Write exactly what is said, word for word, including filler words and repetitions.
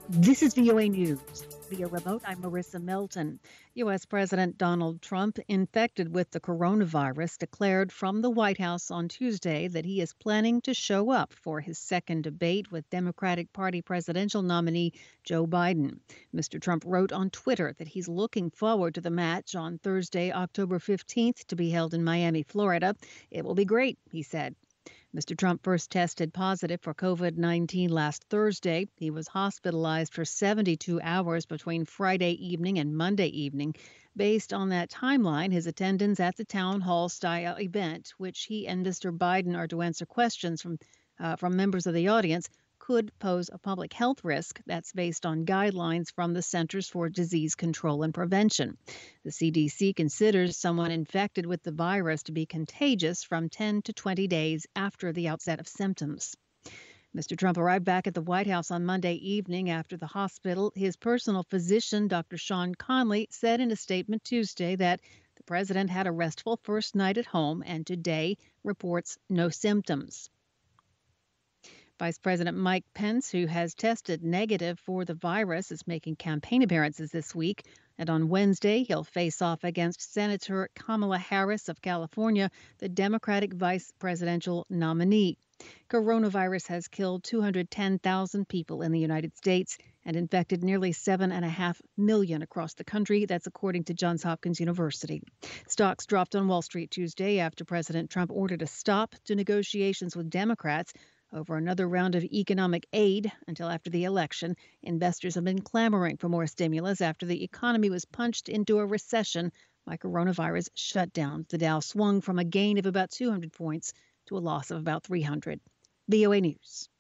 This is V O A News. Via remote, I'm Marissa Melton. U S. President Donald Trump, infected with the coronavirus, declared from the White House on Tuesday that he is planning to show up for his second debate with Democratic Party presidential nominee Joe Biden. Mister Trump wrote on Twitter that he's looking forward to the match on Thursday, October fifteenth, to be held in Miami, Florida. It will be great, he said. Mister Trump first tested positive for COVID nineteen last Thursday. He was hospitalized for seventy-two hours between Friday evening and Monday evening. Based on that timeline, his attendance at the town hall style event, which he and Mister Biden are to answer questions from uh, from members of the audience, could pose a public health risk. That's based on guidelines from the Centers for Disease Control and Prevention. The C D C considers someone infected with the virus to be contagious from ten to twenty days after the outset of symptoms. Mister Trump arrived back at the White House on Monday evening after the hospital. His personal physician, Doctor Sean Conley, said in a statement Tuesday that the president had a restful first night at home and today reports no symptoms. Vice President Mike Pence, who has tested negative for the virus, is making campaign appearances this week. And on Wednesday, he'll face off against Senator Kamala Harris of California, the Democratic vice presidential nominee. Coronavirus has killed two hundred ten thousand people in the United States and infected nearly seven point five million across the country. That's according to Johns Hopkins University. Stocks dropped on Wall Street Tuesday after President Trump ordered a stop to negotiations with Democrats over another round of economic aid until after the election. Investors have been clamoring for more stimulus after the economy was punched into a recession by coronavirus shutdowns. The Dow swung from a gain of about two hundred points to a loss of about three hundred. V O A News.